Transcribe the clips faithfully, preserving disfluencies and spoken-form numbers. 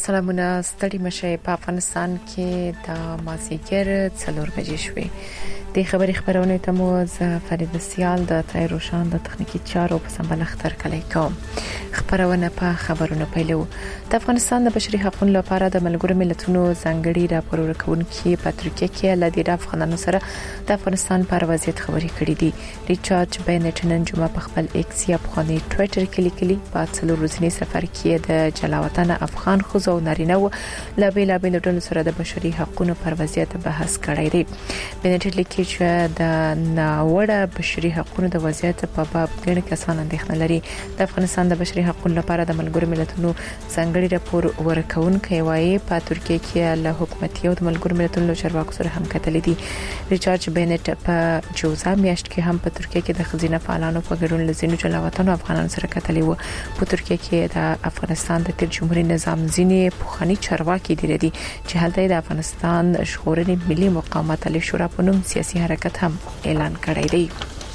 سلامونه ستړي مشه په افغانستان کې د مازیګر څلور بجې شوې د خبري خبرونه ته مو ز فرید سیال د تای روشان د تخنیکی چارو په سمبل اختر کلی کوم خبرونه په خبرونه پیلو د افغانستان د بشري حقوقو لپاره د ملګرو ملتونو ځانګړي راپور ورکونکي په ترکیه کې لدی د افغانانو سره د افغانستان پر وضعیت خبري کړې دي ریچارډ بینټ نن جمعه په خپل ایکس یا په خاني ټوئیټر کې لیکلي په څلور ورځنی سفر کې د جلاوطن افغان خزو نارینه و لابې لابې ډول سره د بشري حقوقو پر وضعیت بحث کړی دی بینټ لیکي چې د ناوړه بشري حقوقو د وضعیت په باب ګڼ کسان اندېښنه لري د افغانستان د بشري حقوقو لپاره د ملګرو ملتونو ځانګړي راپور ورکونکي وایي په ترکیه کې له حکومتي او د ملګرو ملتونو چارواکو سره هم کتلې دي ریچارډ بینټ په جوزا میاشت کې هم په ترکیه کې د خزینه فعالانو په ګډون لزینو جلاوطن افغانانو سره کتلې وو په ترکیه کې د افغانستان د تیر جمهوریت نظام ځینې پوخاني چارواکي دي چې هلته د افغانستان ژغورنې ملي مقاومت علی شورا په نوم سیاسي حرکت هم اعلان کړی دی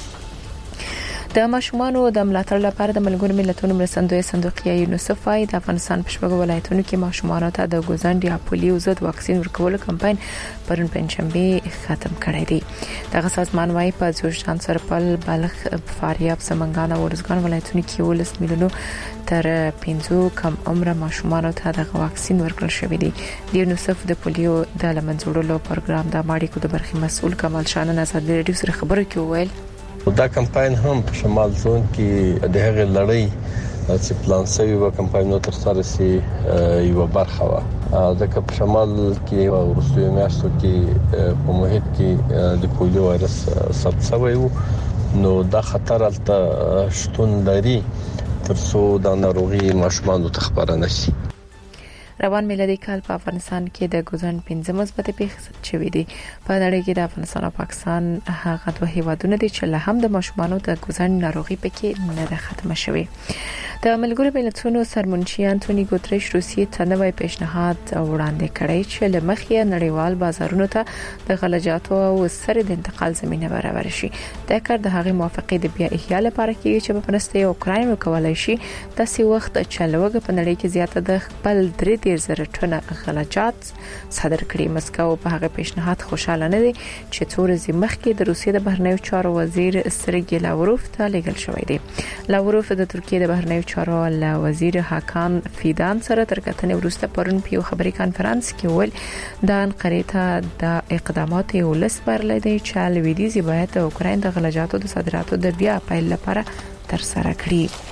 د ماشومانو د ملاتړ لپاره د ملګرو ملتونو مرستندوی صندوقیه یونیسف وايي د افغانستان په شپږ ولایتونو کې ماشومانو ته د ګوزند یا پولیو ضد واکسین ورکولو کمپاین پرون پنځشنبه ختم کړی دی دغه سازمان وايي په جوشان سرپل بلخ فاریاب سمنګان او ورزګان ولایتونو کې ولس میلیونو تر پنځه کم عمر ماشومانو ته د واکسین ورکړل شوی دی د یونیسف د پولیو د لمنځوړلو پروګرام د ماړیکو د برخې مسؤل کمال شانه نظر ریډیو سره خبرو کې وویل دا کمپاین هم په شمال زون کې د هغې لړۍ چې پلان شوی و کمپاینونو تر سره سي یو برخه و ځکه په شمال کې او روسیې میاشتو کې په محیط کې د پولیو وایرس ثبت شوی و نو دا خطر الته شتون لري ترڅو د ناروغي ماشومان ته خبره نشي روان میلادي کال په افغانستان کې د ګوزن پنځه مثبت پیښې شوې دي په نړۍ کې د افغانستان او پاکستان هغه دوه هیوادونه دي چې له هم د ماشومانو د ګوزن ناروغي پکې نه ده ختمه شوې د ملګرو ملتونو سرمنشي انټونی ګوتریش روسیې ته نوې پیشنهاد وړاندې کړی چې لمخې نړیوال بازارونو ته د غلجاتو او سر د انتقال زمينه برابر شي دا کار د هغې موافقې د بیا احیا لپاره کیږي چې په پرسته اوکراین وکولای شي داسې وخت چې لوګ په نړۍ کې زیاته د خپل درې ډیر زره ټنه غلجات صادر کړي مسکو په هغه پیشنهاد خوشاله نه دي چې څو ورځې مخکې د روسیې د بهرنیو چارو وزیر سرګی لاوروف ته لیږل شوی دی لاوروف د ترکیې د بهرنیو چارو وزیر هاکان فیدان سره تر کتنې وروسته پرون په خبري کانفرنس کې ویل د انقره ته د اقدامات ولس پرلې دی چې لویدیزي باید د اوکراین د غلجاتو د صادراتو د بیا پیل لپاره تر سره کړي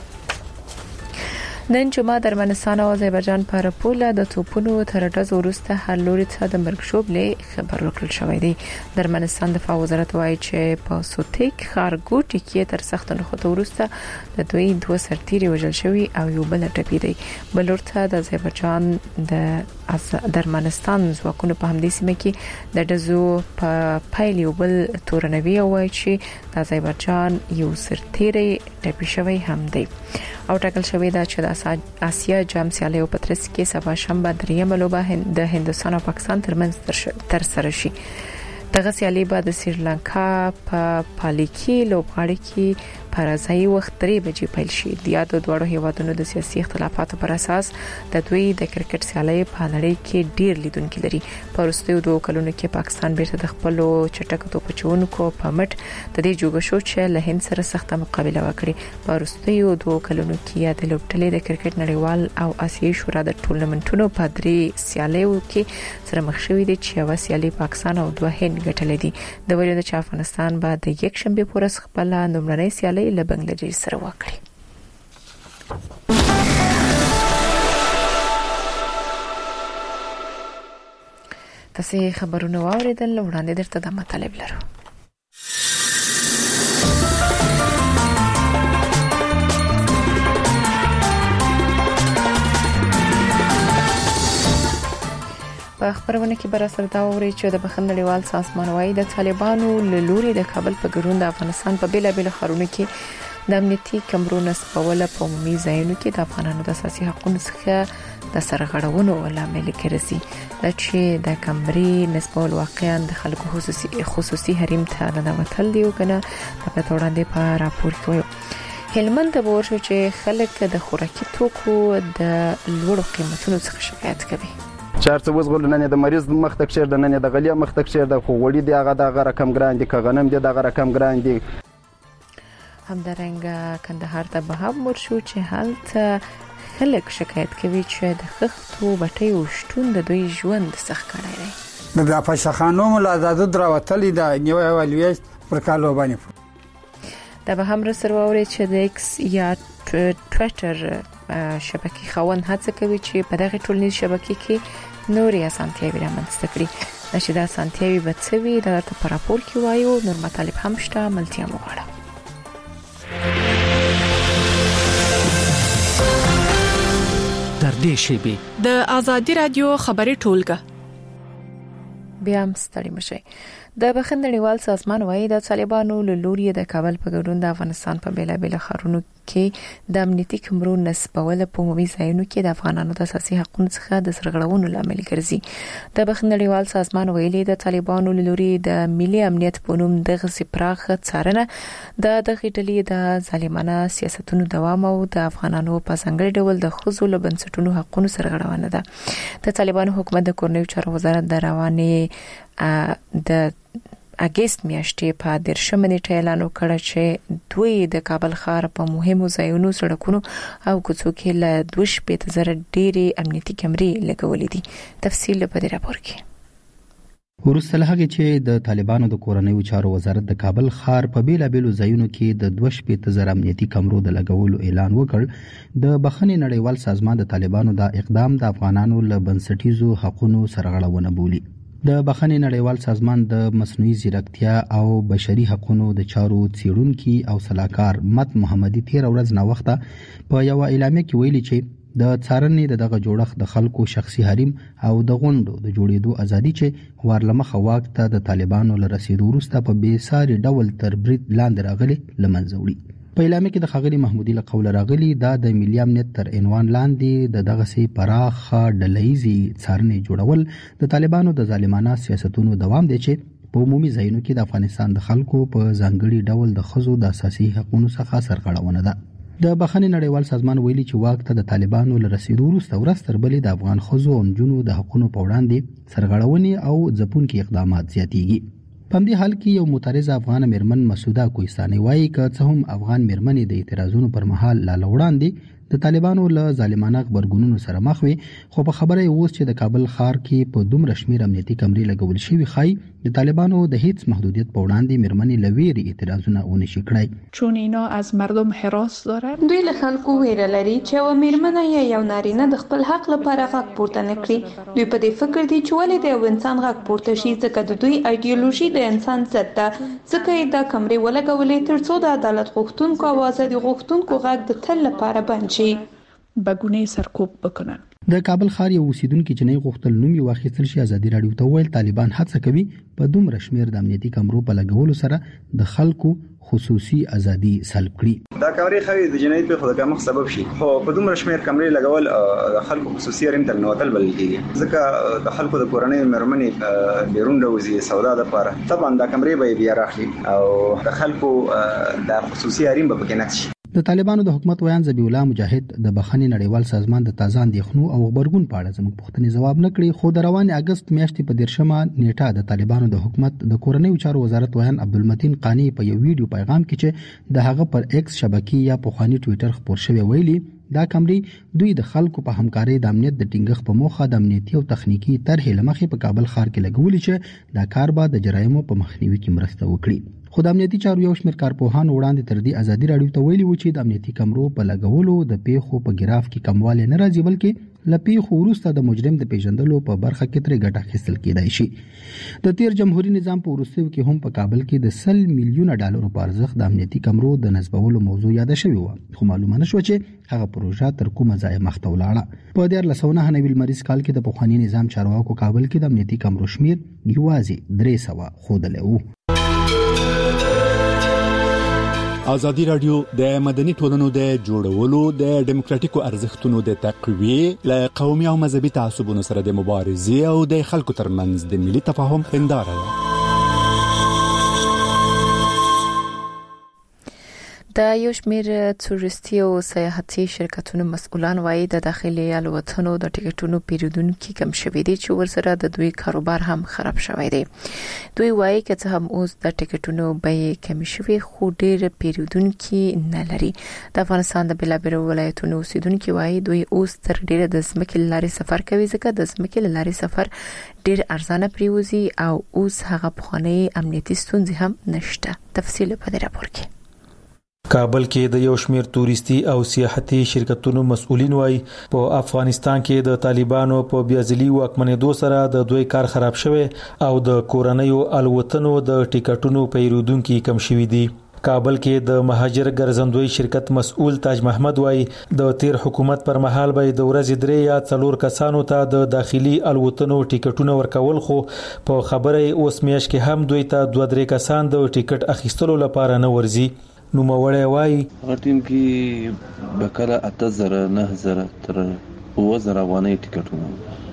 نن جمعه د ارمنستان او آذربایجان پر پوله د توپونو تر ډز وروسته هر لوري ته د مرګ شوبلې خبر ورکړل شوې دی د ارمنستان دفاع وزارت وایي چې په سوتیک خارګوټي کې تر سخت نخوت وروسته د دوی دوه سرتیري وژل شوی او یو بل ټپي دی بل ورته د آذربایجان د ارمنستان ځواکونو په همدې سیمه کې د ډزو په پایل یو بل تورنوي وایي چې د آذربایجان یو سرتیري ټپي شوی هم دی او ټاکل شوی دا چې د آسیا جام سیالیو په ترڅ کې سبا شنبه دریمه لوبه د هندستان او پاکستان ترمنځ تر سره شي دغه سیالي به د سریلانکا په پالیکی لوبغاړي کې پرځای وخت درې بجې پیل شي د یادو دوړو هیوادونو د سیاسي اختلافاتو پر اساس د دوی د کرکټ سیالي په نړۍ کې ډیر لیدونکو لري په وروستیو دوه کلونو کې پاکستان بیرته د خپل چټک توپچونکو په مټ د دې جوګه شو چې له هند سره سخته مقابله وکړي په وروستیو دوه کلونو کې د لوبډلې د کرکټ نړیوال او آسیایي شورا د ټورنمنټونو په درې سیالیو کې سره مخ شوې دي چې یو سیالي پاکستان او دوه هند ګټلې دي د ویلو چې افغانستان به د یک شنبه پورس خپل نومړنۍ سیالي له بنگلاديش سره وکړي تاسو خبرونه واوریدل وړاندې درته د مطلب لرو په خبرونه کې بر سره دا وری چې د بخښنړیوال سازمان وايي د طالبانو له لوري د کابل په ګرون د افغانستان په بیلابل خارونو کې د امنیتي کمرونو سپوله په عمومي ځایونو کې د افغانانو د اساسي حقوقو څخه د سرغړونو لامل کېږي چې د کمرې نسبول واقعا د خلکو خصوصي خصوصي حریم ته نه وتل دی او کنه په توړاندې په راپور کې هلمند ته ورشو چې خلک د خوراکي توکو د لوړو قیمتونو څخه شکایت کوي. چارڅ وزغل نه د مریض مخ تک شیر د نه د غلیا مخ تک شیر د خو وړي دی هغه د رقم ګران دي ک غنم دی د رقم ګران دي. همدارنګه کندهار ته به هم ورشو چې هلته خلک شکایت کوي چې د خښتو بټیو شتون د دوی ژوند سخت کړی دی. د پښخانو ملازمت دراوتلې د نیو اولویس پر کالو باندې دا به هم رسرووري چې د ایکس یا ټویټر شبکې خوان هڅه کوي چې په دغه ټولنیز شبکې کې نوري اسانتیاوي رامنځته کړي. چې دا اسانتیاوي به څه وي دا په راپور کې وایو. نور مطالب هم شته، ملتیا مو غواړم. در دې شیبه د آزادي رادیو خبري ټولګه بیا هم ستړي مشي. د بخښنړیوال سازمان وايي د طالبانو له لوري د کابل په ګډون د افغانستان په بیلابل ښارونو کې د امنیتي کمرو نسبول په عمومي ځایونو کې د افغانانو د اساسي حقوقو څخه د سرغړونو لامل ګرځي. د بخښنړیوال سازمان ویلي د طالبانو له لوري د ملي امنیت په نوم دغه سپراخ څارنه د دغه ډلې د ظالمانه سیاستونو دوام او د افغانانو په څنګه ډول د خزو له بنسټونو حقوقو سرغړونه ده. د طالبانو حکومت د کورنیو چارو وزارت د رواني د اگست میاشتې په درشمه نیټه اعلان وکړ چې دوی د کابل ښار په مهمو ځایونو سړکونو او کوڅو کې له دوه شپږ زره ډېری امنیتي کمرې لګولې دي. تفصیل په دې راپور کې. ورسته له هغه چې د طالبانو د کورنیو چارو وزارت د کابل ښار په بیلابېلو ځایونو کې د دوه شپږ زره امنیتي کمرو د لګولو اعلان وکړ، د بخښنې نړیوال سازمان د طالبانو د اقدام د افغانانو له بنسټیزو حقوقو سرغړونه بولي. د بخښنې نړیوال سازمان د مصنوعي ځیرکتیا او بشري حقوقو د چارو څیړونکي او سلاکار مت محمدي تیر ورځ نا وخته په یو اعلامیه کې ویلي چې د څارنې دغه جوړښت د خلکو شخصي حریم او د غونډو د جوړېدو ازادي چې ورلمخه واک ته د طالبانو له رسیدو وروسته په بیساري ډول تر برید لاندې راغلي لمنځه وړي. په اعلامیه کې د ښاغلي محمودي له قوله راغلي دا د ملي امنیت تر عنوان لاندې د دغسې پراخه ډلهیزې څارنې جوړول د طالبانو د ظالمانه سیاستونو دوام دی چې په عمومي ځایونو کې د افغانستان د خلکو په ځانګړي ډول د ښځو د اساسي حقوقو څخه سرغړونه ده. د بخښنې نړیوال سازمان ویلي چې واک ته د طالبانو له رسیدو وروسته ورځ تر بلې د افغان ښځو او نجونو د حقوقو په وړاندې سرغړونې او ځپونکي اقدامات زیاتېږي. په دې حال کې یو معترض افغان میرمن مسعوده کوهستاني وایي که څه هم افغان میرمنې د اعتراضونو پر مهال لا وړاندې د طالبانو له ظالمانه خبرګونونو سره مخ وي، خو په خبره یې اوس چې د کابل ښار کې په دومره شمیر امنیتي کمرې لګول شوي ښایي د طالبانو د هیڅ محدودیت په وړاندې میرمنې له ویرې اعتراضونه ونشي کړای. چون اینا از مردم حراس دارن، دوی له خلکو ویره لري چې یو میرمنه یا یو نارینه د خپل حق لپاره غږ پورته نه کړي. دوی په دې فکر دي چې ولې د یو انسان غږ پورته شي، ځکه د دوی ایډیولوژي د انسان ضد ده. ځکه یې دا کمرې ولګولې ترڅو د عدالت غوښتونکو او ازادي غوښتونکو غږ د تل لپاره بند شي. بګونه سرکوب وکړن. د کابل ښار یو اوسیدونکو چې نه غوښتل نوم یې واخیستل شي ازادي راډیو ته ویل طالبان هڅه کوي په دومره شمیر د امنیتي کمرو په لګولو سره د خلکو خصوصي ازادي سلب کړي. دا کمرې خوي د جنایت په خود کمخ سبب شي، خو په دومره شمیر کمرې لګول د خلکو خصوصي حریم تر نوتل بل کېږي، ځکه د خلکو د کورنۍ مرمنې بیرون راوځي سودا د لپاره. طبعا دا کمرې به بیا راخلي او د خلکو د خصوصي حریم به پکې نه شي. د طالبانو د حکومت ویان ذبیح الله مجاهد د بخښنې نړیوال سازمان د تازه اندېښنو او خبرګون په اړه زموږ پوښتنې ځواب نه کړي، خو د روان اگست میاشتې په دیرشمه نیټه د طالبانو د حکومت د کورنیو چارو وزارت ویان عبدالمتین قانی په یو ویډیو پیغام کې چې د هغه پر ایکس شبکې یا پخوانی ټویټر خپور شوی ویلي دا کمرې دوی د خلکو په همکارۍ د امنیت د ټینګښت په موخه د امنیتي او تخنیکی طرحې لمخې په کابل ښار کې لګولې چې دا کار به د جرایمو په مخنیوي کې مرسته وکړي. خو د امنیتي چارو یو شمېر کارپوهان وړاندې تر دې ازادي راډیو ته ویلي و چې د امنیتي کمرو په لګولو د پیښو په ګراف کې کموالی نه راځي، بلکې له پیښو وروسته د مجرم د پیژندلو په برخه کې ترې ګټه اخیستل کېدای شي. د تیر جمهوریت نظام په وروستیو کې هم په کابل کې د سل میلیونه ډالرو په ارزښت د امنیتي کمرو د نصبولو موضوع یاده شوې وه، خو معلومه نه شوه چې هغه پروژه تر کومه ځایه مخته ولاړه. په دیارلس سوه نهه نوي لمریز کال کې د پخواني نظام چارواکو کابل کې د امنیتي کمرو شمیر یوازې درې سوه ښودلی و. ازادي راډیو د مدني ټولنو د جوړولو د ډیموکراتیکو ارزښتونو د تقویې له قومي او مذهبي تعصبونو سره د مبارزې او د خلکو ترمنځ د ملي تفاهم هنداره ده. د یو شمېر تورستي او سیاحتي شرکتونو مسؤلان وایي د داخلي الوتنو د ټیکټونو پیرودونکو کم شوي دي چې ورسره د دوی کاروبار هم خراب شوی دی. دوی وایي چې هم اوس د ټیکټونو بیې کم شوي خو ډېر پیرودونکو نه لري. د افغانستان د بلابل ولایتونو اوسیدونکو وایي دوی اوس تر ډېر د ځمکې لارې سفر کوي ځکه د ځمکې لارې سفر ډېر ارزانه پریوزي او اوس هغه پخوانی امنیتي ستونزې هم نشته. تفصیل په دې راپور کې. کابل کې د یو شمېر تورستي او سیاحتي شرکتونو مسؤلین وایي په افغانستان کې د طالبانو په بیازلي واکمنېدو سره د دوی کار خراب شوی او د کورنیو الوتنو د ټیکټونو پیرودونکو کم شوي دي. کابل کې د مهاجر ګرځندوی شرکت مسؤل تاج محمد وایي د تیر حکومت پر مهال به د ورځې درې یا څلور کسانو ته د داخلي الوتنو ټیکټونه ورکول خو په خبره اوس میاش کې هم دوی ته دوه درې کسان د ټیکټ اخیستلو لپاره نه ورځي. نو موړی وایي هغه ټیم کې به کله اته زره نه زره تر اوه زره افغانۍ ټیکټونه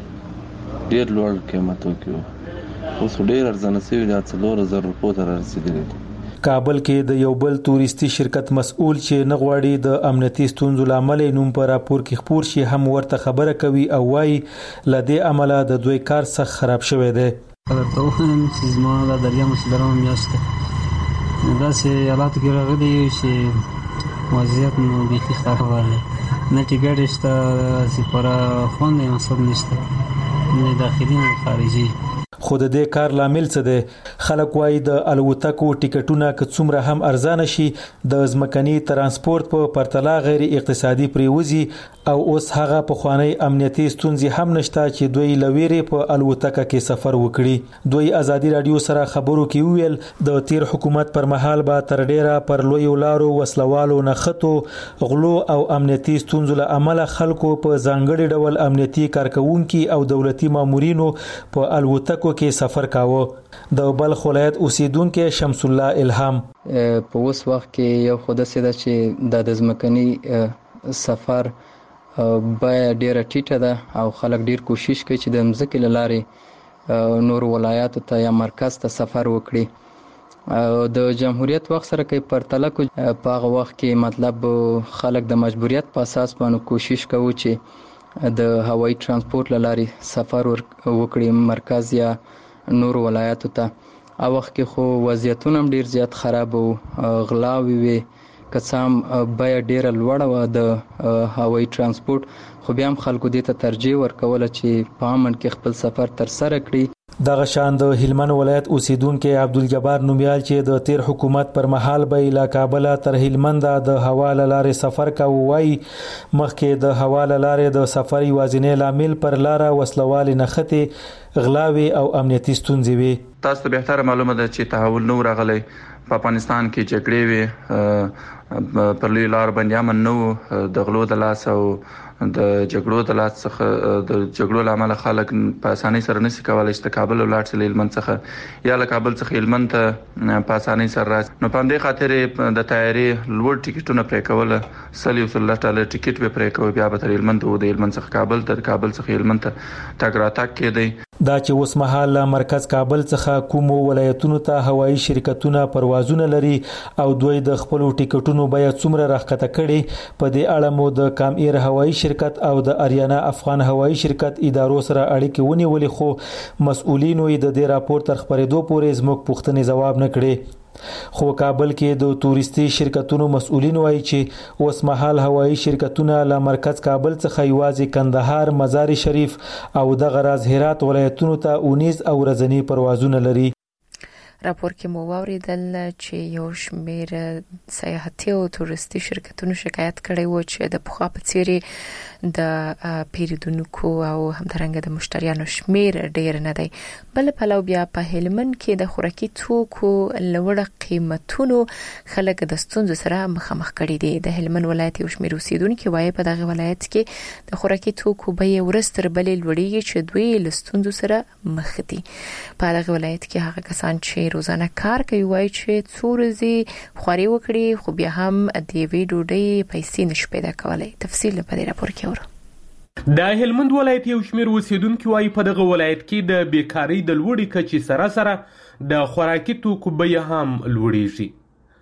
ډېر لوړ قیمت وکړو اوس ډېر ارزانه شوي دي څلور زره روپو ته رسېدلي دي. کابل کې د یو بل تورستي شرکت مسؤل چې نه غواړي د امنیتي ستونزو لامل نوم په راپور کې خبر شي هم ورته خبره کوي او وایي لدې عمله د دوی کار سخت خراب شوی دی. ته وخنم چې زما د دریا مسلرام میاشته داسې حالات کې راغلي چې وضعیت نو بیخي خراب دی. نه ټیکټ شته سپاره خوند یې مسود نشته نه داخلي نه خارجي. خو د دې کار لامل څه دی؟ خلک وایي د الوتکو ټیکټونه که څومره هم ارزانه شي د ځمکني ترانسپورت په پرتله غیر اقتصادي پریوزي او اوس هغه پخوانی امنیتي ستونزې هم نشته چې دوی لویرې په الوتکه کې سفر وکړي. دوی ازادي رادیو سره خبرو کې ویل د تیر حکومت پر مهال به تر ډیره پر لوی لارو وسلوالو نخښتو غلو او امنیتي ستونزو له امله خلکو په ځانګړي ډول امنیتي کارکونکو او دولتي مامورینو په الوتکو کې سفر کاوه. د بلخ ولایت اوسیدونکو شمس الله الهام په اوس وخت کې یو خود سیده چې د ځمکني سفر بیا ډیره ټیټه ده او خلک ډیر کوشش کوي چې د مځکې له لارې نور ولایاتو ته یا مرکز ته سفر وکړي. د جمهوریت وخت سره کې پرتله کو په هغه وخت کې مطلب خلک د مجبوریت په اساس باندې کوشش کوي چې د هوایي ترانسپورت له لارې سفر وکړي مرکز یا نور ولایاتو ته. او وخت کې خو وضعیتونه هم ډیر زیات خراب او غلاوي وي کسام بیا ډیر لوړ و د هوایي ترانسپورت خو بیا هم خلکو دې ته ترجیح ورکول چې په امن کې خپل سفر تر سره کړي. دغه شان د هلمند ولایت اوسیدونکو عبدالجبار نومیال چې د تیر حکومت پر مهال به له کابل تر هلمند د هواله لارې سفر کاوه وایي مخکې د هواله لارې د سفر یوازینی لامل پر لار وسلوال نخښتې غلاوي او امنیتي ستونزې وي. تاسو ته بهتره معلومه ده چې تحول نو راغلی په افغانستان کې جګړې وي پر لوی لار باندې امن نو د غلو د لاس او د جګړو د لاس څخه د جګړو لامل خلک په اسانۍ سره نشي کولای چې کابل ولاړ شي هلمند څخه یا له کابل څخه هلمند ته په اسانۍ سره راځي. نو په دې خاطر د تیاری لوړ ټیکټونه پرې کول سلی وسل ډالر ټیکټ به پرې کوي بیا به تر هلمند او د هلمند څخه کابل ته کابل څخه هلمند ته تګ راتګ کېدی. دا چې اوس مهال مرکز کابل څخه کومو ولایتونو ته هوایي شرکتونه پروازونه لري او دوی د خپل ټیکټونو بیا څومره راخته کړي په دې اړه مو د کام ایر هوایي شرکت او د اریانا افغان هوایي شرکت ادارو سره اړیکې ونیولې خو مسؤلینو د دې راپور تر خبرېدو پورې زموږ پوښتنې ځواب نه کړي. خو کابل کې د تورستي شرکتونو مسؤلین وایي چې اوس مهال هوایي شرکتونه له مرکز کابل څخه یوازې کندهار، مزار شریف او دغه راز هرات ولایتونو ته اونیز او ورځنی پروازونه لري. راپور کې مو واوریدل چې یو شمېر سیاحتي او تورستي شرکتونو شکایت کړی و چې د پخوا په څیر د پیرودونکو او همدارنګه د مشتریانو شمیر ډیر نه دی. بل په لو بیا په هلمند کې د خوراکي توکو لوړ قیمتونو خلک د ستونزو سره مخامخ کړي دي. د هلمند ولایت یو شمېر اوسیدونکو وایي په دغه ولایت کې د خوراکي توکو بیې ورستر بلې لوړیږي چې دوی له ستونزو سره مخ دي. په دغه ولایت کې هغه کسان چې روزانه کار کوي وایي چې څو ورځې خواري وکړي خو بیا هم د یوې ډوډۍ پیسې نشي پیدا کولای. تفصیل په دې راپور کې ورو. د هلمند ولایت یو شمېر اوسیدونکو وایي په دغه ولایت کې د بیکارۍ د لوړې کچې سره سره د خوراکي توکو بیې هم لوړېږي.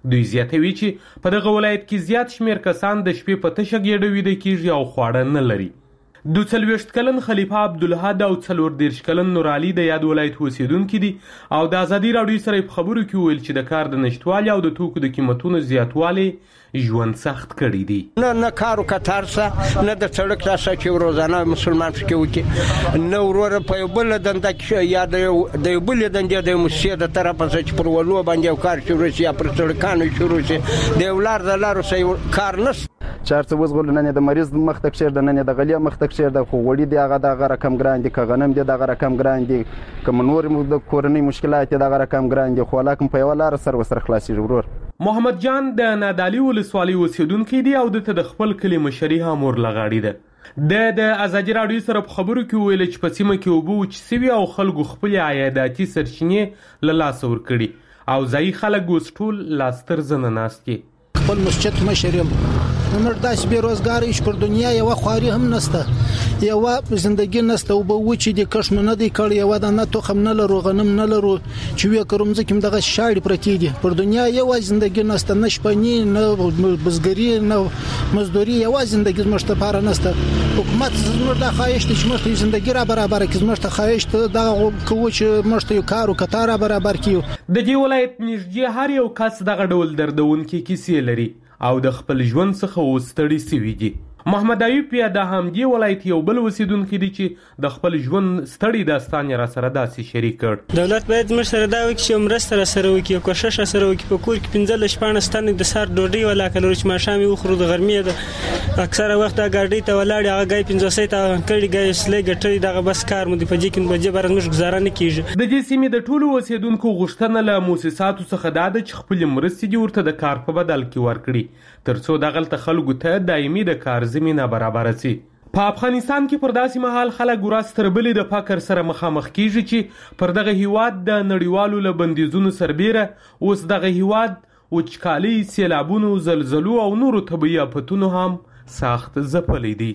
دوی زیاتوي چې په دغه ولایت کې زیات شمیر کسان د شپې په تشه ګېډه ویده کېږي او خواړه نه لري. دو څلوېښت کلن خلیفه عبدالحد او څلور دېرش کلن نورعلي د یاد ولایت اوسیدونکي دي او د ازادي راډیو سره په خبرو کې وویل چې د کار د نشتوالي او د توکو د قیمتونو زیاتوالی ژوند سخت کړی دی. نه نه کار او کتار څه نه د سړک تاسو چې روزانه مسلمان پکې وکي نه وروره په یو بل دنده کې یا د یو بل دنده د مسجد د طرفه چې پر ولو باندې کار شروع شي یا پر سړکانو شروع شي د ولار د لارو سې کار نه چارڅ وزغول نه د مریض مخ تک شیر د نه د غلیا مخ تک شیر د خو وړي دی هغه د رقم ګران دي ک غنم دی د رقم ګران دي کوم نور د کورنۍ مشکلات د رقم ګران دي خو لکه په ولار سر وسر خلاصي ورور. محمد جان د نادالي ولسوالۍ اوسیدونکی دی او د خپل کلی مشري هم ورلغاړي ده. د د ازادي راډیو سره په خبرو کې ویل چې په سیمه کې اوبه وچ سوي او خلکو خپل عایداتي سرچینې له لاسه ورکړي او ځایي خلک اوس ټول لاستر زنه ناست دي. خپل مسجد مشرم نمر داس بیروزګار ایش پر دنیا یو خواري هم نسته یو زندگی نسته او به وچې د کښ نه دی کړ یو د نه تخم نه لرو غنم نه لرو چې وی کوم ځکه دغه شاړې پرتی دي پر دنیا یو زندگی نسته نشپنی نه بزګری نه مزدوري یو زندگی مشته پاره نسته حکومت زموږ د خواهش چې مشته زندگی را برابر کړي مشته خواهش د کوچ مشته یو کارو کتاره برابر کیو. د دې ولایت نږدې هر یو کس دغه ډول دردونکي کیسې لري او د خپل ژوند څخه وستړي سوي دي. محمد ایوب یا د همدې ولایت یو بل اوسیدونکی دی چې د خپل ژوند ستړي داستان یې را سره داسې شریک کړ. دولت باید موږ سره دا وکړي چې مرسته را سره وکړي او کوشش را سره وکړي په کور کې پنځلس شپاړس تنې د سهار ډوډۍ ولاکه لرو چې ماښام یې وخورو د غرمې د اکثره وخت دا ګاډۍ ته ولاړې هغه ګای پنځوسۍ ته کړي ګای سلی ګټلي دغه بس کار مو د په دې کې بجې بار موږ ګزاره نه کېږي. د دې سیمې د ټولو اوسیدونکو غوښتنه له موسساتو څخه دا ده چې خپلې مرستې دې ورته د کار په بدل کې ورکړي تر څو دغلته خلکو ته دایمي د کار زمینه برابره سي. په افغانستان کې پر داسې مهال خلک ورځ تر بلې د فقر سره مخامخ کیږي چې پر دغه هیواد د نړیوالو له بندیزونو سربیره اوس دغه هیواد وچکالي، سیلابونو، زلزلو او نورو طبیعي آفتونو هم سخت ځپلی دي.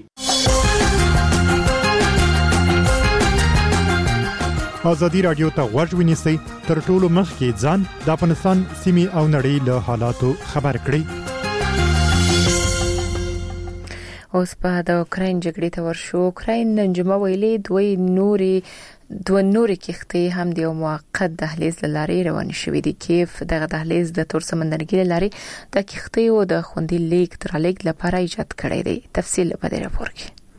ازادي راډیو ته غوږ ونیسئ تر ټولو مخکې ځان د افغانستان سیمې او نړۍ له حالاتو خبر کړئ. اوس په د اوکراین جګړې ته ورشو. اوکراین نن جمعه ویلي دوی نوري دوه نوري کښتۍ هم د موقت دهلیز لارې روان شوې دي. کیف دغه دهلیز د تور سمندرګي لارې د کښتۍ او د خوندي لیک ترلیک لپاره ایجاد کړی دی. تفصیل په دې راپور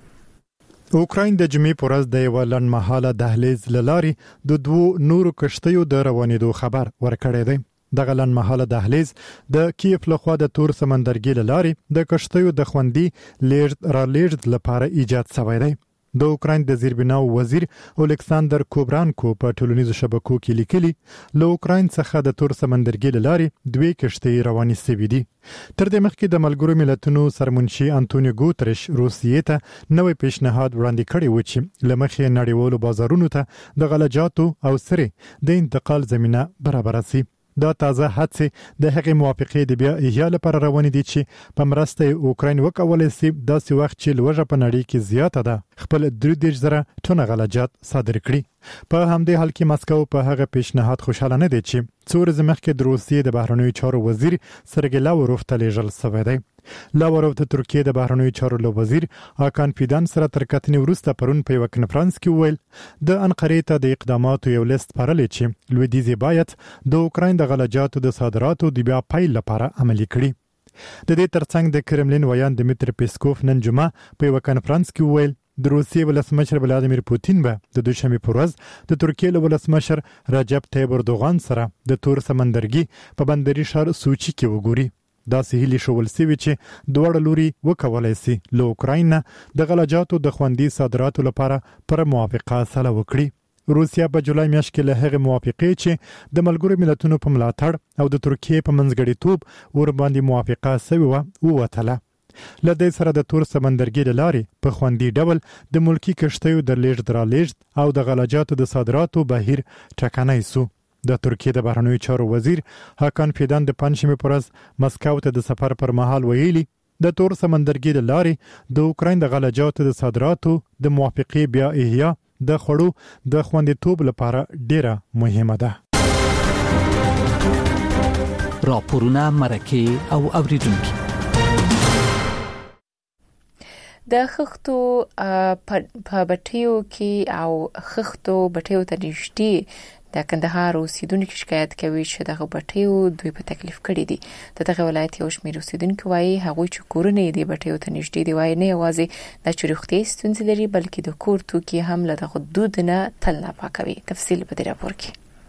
کې. اوکراین د جمعې پر ورځ د یو لنډمهاله دهلیز لارې د دوه نورو کښتیو د روانېدو خبر ورکړی دی. دغه لنډمهاله دهلیز د کیف لخوا د تور سمندرګي لارې د کښتیو د خوندي لیږد را لیږد لپاره ایجاد شوی دی. د اوکراین د زیربناو وزیر الیکساندر کوبرانکو په ټولنیزو شبکو کې لیکلي له اوکراین څخه د تور سمندرګي لارې دوه کښتۍ روانې شوې دي. تر دې مخکې د ملګرو ملتونو سرمنشي انټونیو ګوتریش روسیې ته نوې پیشنهاد وړاندې کړی و چې له مخې نړیوالو بازارونو ته د غلجاتو او سرې د انتقال زمينه برابر شي. دا تازه هڅې د هغې موافقې د بیا احیا لپاره روانې دي چې په مرسته اوکراین وکولای شي داسې وخت چې لوږه په نړۍ کې زیاته ده خپل درې دېرش زره ټنه غلجات صادر کړي. په همدې حال کې مسکو په هغه پیشنهاد خوشاله نه دی چې څو ورځې مخکې د روسیې د بهرنیو چارو وزیر سرګی لاوروف ته لیږل شوی دی. لاوروف د ترکیې د بهرنیو چارو له وزیر آکان فیدان سره تر کتنې وروسته پرون په یو کنفرانس کې وویل د انقرې ته د اقداماتو یو لیست سپارلی چې لویدیځ باید د اوکراین د غلجاتو د صادراتو د بیا پیل لپاره عملي کړي. د دې ترڅنګ د کرملین ویان دمیتری پیسکوف نن جمعه په یو کنفرانس کې وویل د روسیې ولسمشر ولادیمیر پوتین به د دوشنبه پر ورځ د ترکیې ولسمشر رجب طیب اردوغان سره د تور سمندرګي په بندري شهر سوچي کې وګوري. دا سهیلی شول سوي چې دوړ لوري وکولای شي له اوکراین د غلجاتو د خوندي صادراتو لپاره پر موافقه سره وکړي. روسیا په جولای میاشت کې له هغه موافقې چې د ملګرو ملتونو په ملاتړ او د ترکیې په منځګړیتوب ور باندې موافقه شوی و وتله. لدې سره د تور سمندرګي لارې په خوندي ډول د ملکی کښتیو د لیږد را لیږد او د غلجاتو د صادراتو بهیر ټکنی سو. د ترکیې د بهرنیو چارو وزیر هاکان فیدان د پنځمې پر ورځ مسکو ته د سفر پر مهال ویلي د تور سمندرګي لارې د اوکراین د غلجاتو د صادراتو د موافقې بیا احیا د خړو د خوندیتوب لپاره ډیره مهمه ده. راپورونه مرکه او اوریدونکو. د خښتو په بټیو کې او خښتو بټیو ته نږدې د کندهار اوسیدونکو شکایت کوي چې دغه بټیو دوی په تکلیف کړي دي. د دغه ولایت یو شمېر اوسیدونکو وایي هغوی چې کورونه یې د بټیو ته نږدې دي وایي نه یوازې د چروختي ستونزې لري بلکې د کور توکي هم له دغه دود نه تل نه پاکوي. تفصیل په دې راپور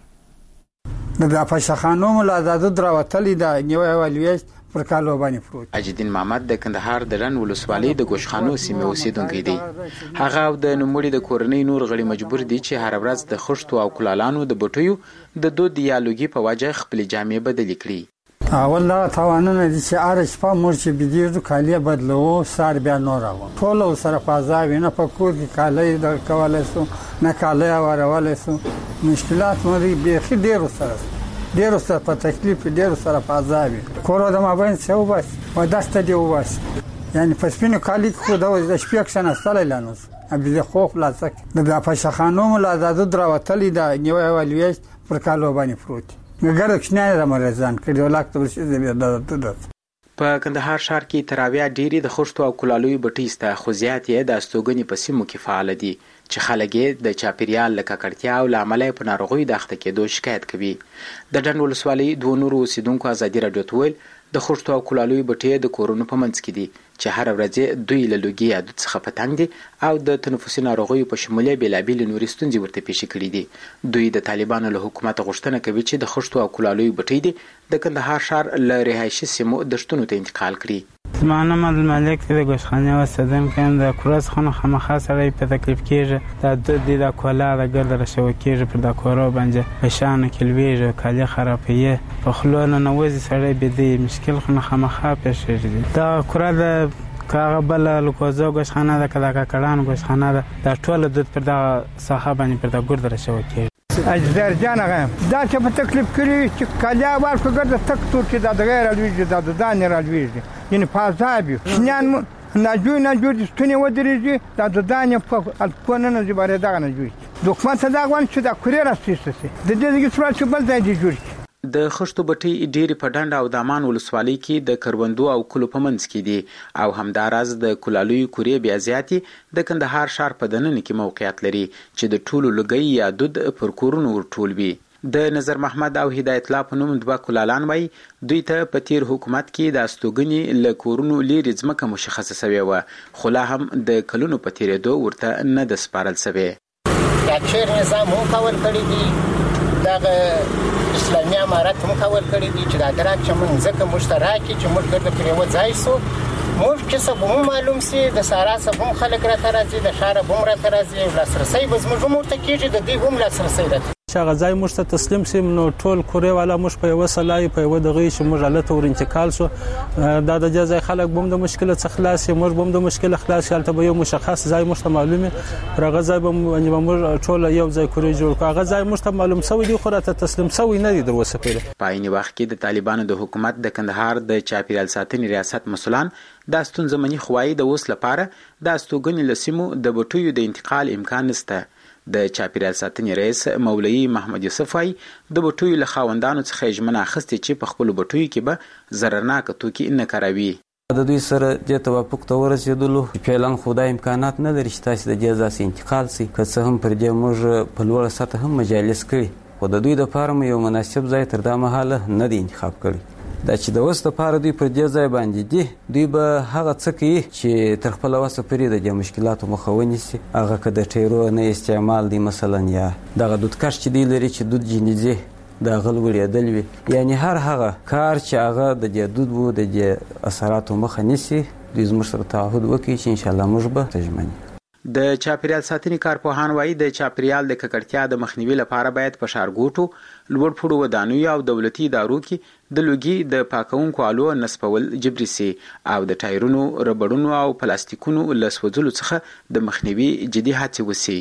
کې. د پښخانو ملازادو دراوتلې د نیوي والویش پر کالو باندې فروت. اجدین محمد د کندهار د رن ولسوالۍ د ګوشخانو سیمه اوسیدونکی دی. هغه د نوموړي د کورنۍ نور غړي مجبور دي چې هر ورځ د خښتو او کلالانو د بټیو د دود یا لوګي په وجه خپل جامې بدلې کړي. اول دا توانونه دي چې ارش په مور چې بيدیرو کالیه بدلو سار بیا نور راو ټول سره فازاوی نه په کور کې کالیه د کولای سو نه کالیه ورولای سو مشکلات مری به خې ډیرو سره ډیرو سره په تکلیف ډیرو سره په عذابي کورو د مابین څه وبس و داسته دی وبس یعنی په سپینو کالی خو د شپږ سنه سره لانوس ابي د خوف لاسک د پښخانو ملازادو دراوتلې د نیوي والویش پر کالو باندې فروت مګر کښنه رمضان کړي ولاکته ورشي د په کندهار ښار کې تراویح ډيري د خښتو او کلالوي بټي سته خو زیات یې د استوګنې په سیمو کې فعال دي چې خلک د چاپیریال له ککړتیا او لامل په ناروغي د اخته کېدو شکایت کوي. د ډنډ ولسوالۍ دوه نورو اوسیدونکو ازادي راډیو ته ویل د خښتو او کلالوي بټي د کورونو په منځ کې دي چې هر ورځ دوی له لوګي یا دود څخه پتنګ دي او د تنفسي ناروغیو په شمول بېلابېل نورې ستونزې ورته پیښ کړي دي. دوی د طالبانو له حکومت غوښتنه کوي چې د خښتو او کلالوي بټي دي د کندهار ښار له رهایشي سیمو د شتونو ته انتقال کړي. زمانه مالک د ګوشخانه وسدم کوم د کورس خونه خامخا سره په تکلیف کېږي د د د کولا د ګرد را شو کېږي پر د کورو باندې په شان کې لویږي کالي خرابې په خلونو نوځي سره به د مشکل خونه خامخا پېښېږي. دا کورا د کاغه بل لوکوزو ګوشخانه د کدا کړهان ګوشخانه د ټول د پر د صاحب باندې پر د ګرد را شو کېږي. اجدر جان غم دا چې په تکلیف کړی چې کالیا ورکو ګرځه تک تور کې د غیر الویږي د دان الویږي یعنی پازابي شنان ناجو ناجو د ستونی ودرېږي د دان په الکونن زبره دغه نه جوړي دوکمنت دا غوښنه چې دا کوریر اساسي د دې کې څه څه بل ځای دی جوړي. د خښتو بټي ډيري په ډنډ او دامان ولسوالۍ کې د کروندو او کلو په منځ کې دي او همداراز د کلالوي کورې بیا زیاتی د کندهار ښار په دننه کې موقعیت لري چې د ټولو لګي یا دود پر کورونو ورټول وي. د نظر محمد او هدایت الله په نوم دوه کلالان وای دوی ته په تیر حکومت کې د استوګنې له کورونو لري ځمکه مشخصه شوی و خو لا هم د کلونو په تیرېدو ورته نه د سپارل شوی. دا چیر نظام هم کول کړی دی دا اسلامي امارت هم کول کړی دي چې دا درات چې موږ ځکه مشترکي چې موږ ګرځو پر یو ځای سو موږ چې څه به معلوم سي د سارا څخه هم خلک را ترازي د شهر هم را ترازي لاسرسي به زموږ مرته کېږي د دې هم لاسرسي راځي. شغه ځای موږ ته تسلیم سیم نو ټول کورې والا موږ په یو سلای په یو دغه چې موږ حالت ور انتقال شو دا د جزای خلک بم د مشکله څخه خلاص موږ بم د مشکله خلاص حالت به یو مشخص ځای موږ ته معلومه رغه ځای به موږ ټول یو ځای کورې جوړ کړو هغه ځای موږ ته معلوم سوی دی خو راته تسلیم سوی نه دی دروسه پیله. په عین وخت کې د طالبانو د حکومت د کندهار د چاپیریال ساتنې ریاست مسولان د ستونزمنې خوای د اوس لپاره د استوګنې لسیمو د بټیو د انتقال امکان نشته. د چاپیریال ساتنې رئیس مولوی محمد یوسف وايي د بټیو له خاوندانو څخه ژمنه اخیستې چې په خپل بټیو کې به ضررناک توکي نه کاروي. د دوی سره د توافق ته ورسېدلو فعلا خدای امکانات نه لري چې تاسو د جزا انتقال سي که څه هم پر دې موږ په لوړه سطح هم مجالس کړي خو د دوی د فارم یو مناسب ځای تر دا مهاله نه دی انتخاب کړی. دا چې د وسته لپاره دوی پر دې ځای باندې دي دوی به هغه څه کوي چې تر خپل وسه پرې د مشکلاتو مخه ونیسي هغه که د ټیرو نه استعمال دی مثلا یا دغه دودکش چې دی لري چې دود جنیزي د غل وړېدل وي یعنی هر هغه کار چې هغه د دې دود وو د دې اثراتو مخه نیسي دوی زموږ سره تعهد وکړي چې انشاءالله موږ به تجمن. د چاپیریال ساتنې کارپوهان وایي د چاپیریال د ککړتیا د مخنیوي لپاره باید په ښارګوټو لوړ پوړو ودانیو او دولتي ادارو کې د لوګي د پاکونکو آلو نصبول جبري سي او د ټایرونو ربړونو او پلاستیکونو له سوځولو څخه د مخنیوي جدي هڅې وسي.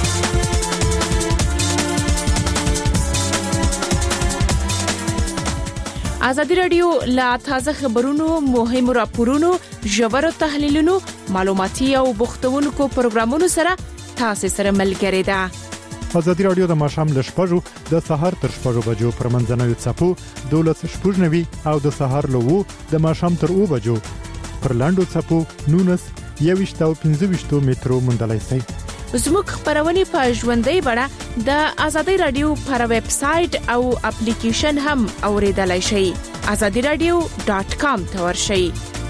ازادي رادیو لا تازه خبرونو مهم راپورونو ژور تحلیلونو معلوماتي او بوختونکو پروګرامونو سره تاسو سره ملګری ده. ازادي رادیو د ماشام له شپږو د سهار تر شپږو بجو پر منځنوي څپو دولس شپږ نوي او د سهار له وو د ماشام تر او بجو پر لاندو څپو نونس یويشت او پنځه ویشت میټرو مونډلای سي. زموږ خبرونه په ژوندۍ بڼه د ازادي رادیو پر ویب سټ او اپلیکیشن هم اوریدلای شئ. azadi radio dot com ته ورشئ.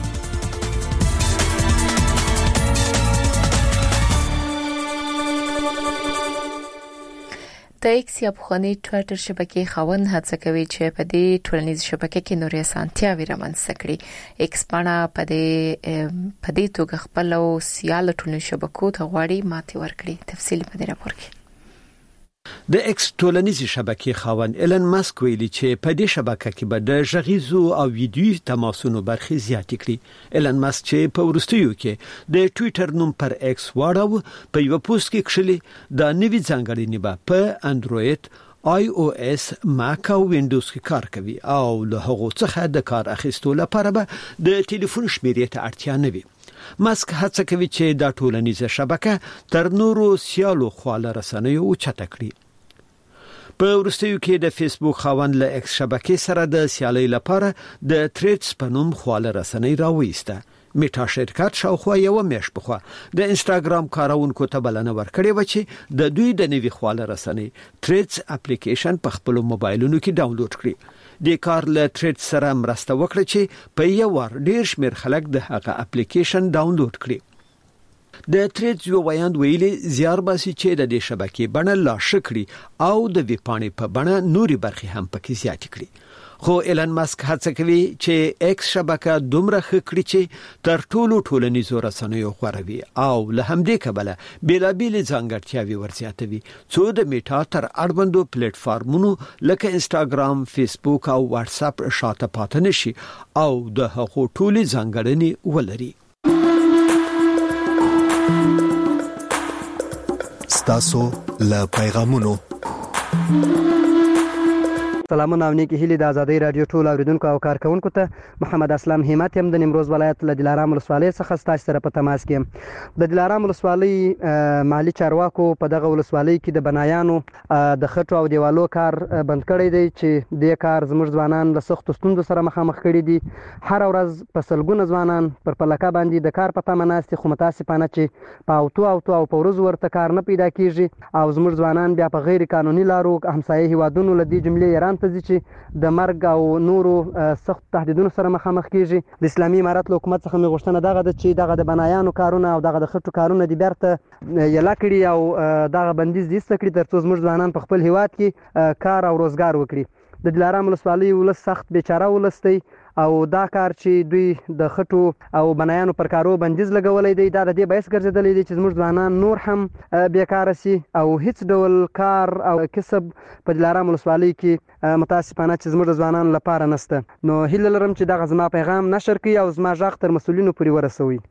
د ایکس یا پخوانی ټوئیټر شبکې خاوند هڅه کوي چې په دې ټولنیز شبکې کې نورې اسانتیاوې رامنځته کړي. ایکس باندې په دې په دې توګه خپل او سیال ټولنیز شبکو ته غواړي ماتي ورکړي. تفصیل په دې راپور کې. د ایکس ټولنیزې شبکې خاوند ایلن ماسک ویلي چې په دې شبکه کې به د ژغیزو او ویډیو تماسونو برخې زیاتې کړي. ایلن ماسک چې په ورستیو کې د ټوئیټر نوم پر ایکس واړو په یو پوسټ کې کړلي د نوي ځانګړنې به په انډروید آی او اس ماک او وینډوز کې کار کوي او له هغه څخه د کار اخیستلو لپاره به د ټلیفون شمیرې ته اړتیا نه وي. ماسک هڅه کوي چې دا ټولنیزه شبکه تر نورو سیالو خواله رسنیو اوچته کړي. په ورستیو کې د فیسبوک خاوند له ایکس شبکې سره د سیالۍ لپاره د تریډز په نوم خواله رسنۍ راوېسته. میټا شرکت شاوخوا یو میاشت پخوا د انستګرام کارونکو ته بلنه ورکړې و چې د دوی د نوي خواله رسنۍ تریډز اپلیکیشن په خپل موبایلونو کې ډاونلوډ کړي. د کار له تریډز سره مرسته وکړي چې په یو ور ډیر شمیر خلک د هغه اپلیکیشن ډاونلوډ کړي. د تریډز یو ویاند ویلي زیار باسي چې د دې شبکې بڼه لا شکړي او د ویپانې په بڼه نوري برخې هم پکې زیات کړي. خو ایلن ماسک هڅه کوي چې ایکس شبکه دومره خکړي چې تر ټولو ټولنیزو رسنیو غوړوي او له همدې کبله بیلابیل ځانګړتیاوي ورزیاتوي څو د میټا تر اړوندو پلیټ فارمونو لکه انستګرام، فیسبوک او واتس اپ شاته پاتې نشي او د هغو ټولې ځانګړنې ولري. ستاسو له پیغامونو سلامونه او نیکی هیلې د ازادي رادیو ټول اوریدونکو او کارکونکو ته محمد اسلام همت هم د نیمروز ولایت له دلارام ولسوالۍ څخه ستاسو سره په تماس کې. د دلارام ولسوالۍ مالی چارواکو په دغه ولسوالۍ کې د بنایانو د خټو او دیوالو کار بند کړی دی چې د کار زموږ ځوانان له سختو ستونزو سره مخامخ کړي دي. هر ورځ په سلګونه ځوانان پر پلکه باندې د کار په تمه ناست خو متاسفانه چې په اوتو اوتو او په ورځ ورته کار نه پیدا کیږي او زموږ ځوانان بیا په غیر قانوني لارو همسایه هیوادونو له دې جملې ایران ته ځي چې د مرګ او نورو سخت تهدیدونو سره مخامخ کیږي. د اسلامي امارت له حکومت څخه مې غوښتنه دغه ده چې دغه د بنایانو کارونه او دغه د خټو کارونه د بیرته یلا کړي او دغه بندیز دې ست کړي ترڅو زموږ ځوانان په خپل هیواد کې کار او روزګار وکړي. د دلارام ولسوالۍ ولس سخت بیچاره ولس دی او دا کار چې دوی د خټو او بنایانو پر کارو بندیز لګولې دی دا د دې باعث ګرځېدلې دی چې زموږ ځوانان نور هم بیکاره سي او هیڅ ډول کار او کسب په دلارام ولسوالۍ کې متاسفانه چې زموږ ځوانان لپاره نشته. نو هیله لرم چې دغه زما پیغام نشر کړي او زما غږ تر مسؤلینو پورې ورسوي.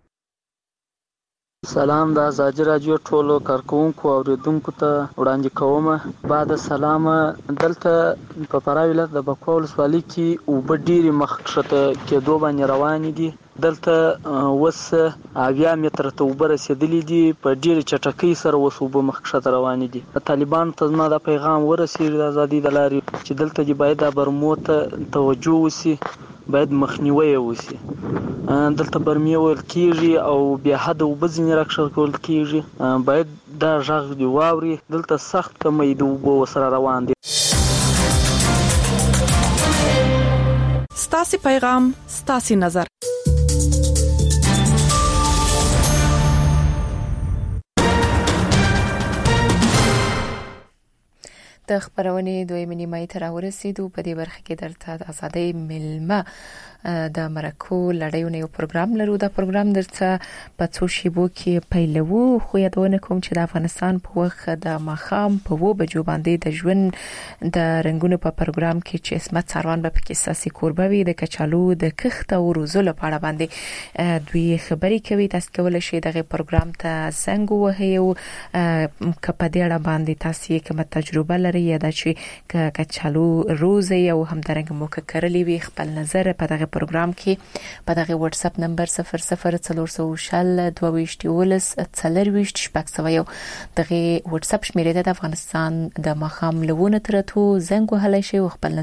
سلام د ازادي رادیو ټولو کارکونکو او اوریدونکو ته وړاندې کوم. بعد سلام دلته په فراه ولایت د بکوا ولسوالۍ کې اوبه ډېرې مخکښته کېدو باندې روانې دي. دلته وس اویا متره ته اوبه رسېدلې دي په ډېرې چټکۍ سره وس اوبه مخکښته روانې دي. طالبانو ته زما دا پیغام ورسېږي د ازادۍ د لارې چې دلته دې باید د برمو ته توجه وشي، باید مخنیوی وشي. دلته برمې ویل کېږي او بیا حد اوبه ځینې راکښل کول کېږي، باید دا غږ دې واوري. دلته سخت کمی د اوبو سره روان دي. ستاسو پیغام ستاسو نظر. د خبرونې دویمه نیمه ته راورسېدو. په دې برخه کې درته د ازادۍ ملمه د مرکو لړیو نه یو پروګرام لرو. دا پروګرام درته په څو شیبو کې پیلوو، خو یادونه کوم چې د افغانستان په وخت د ماښام په وو بجو باندې د ژوند د رنگونو په پروګرام کې چې اسمت سروان به پکې ساسي کوربوي د کچالو د کښت او روزو لپاره باندې دوی خبري کوي. تاسو کولای شئ دغه پروګرام ته زنګ ووهئ او کپدې اړه باندې تاسو کوم تجربه لرئ لومړی دا چې کچالو روز یو همدارنګ مو کړلې وي خپل نظر په دغه پروګرام کې په دغه واتس اپ نمبر صفر صفر څلور سوه شل دوه ویشت ولس څلور ویشت شپږ سوه یو دغه واتس اپ شمیرې د افغانستان د مخام لونه ترته زنګ وهلی شي خپل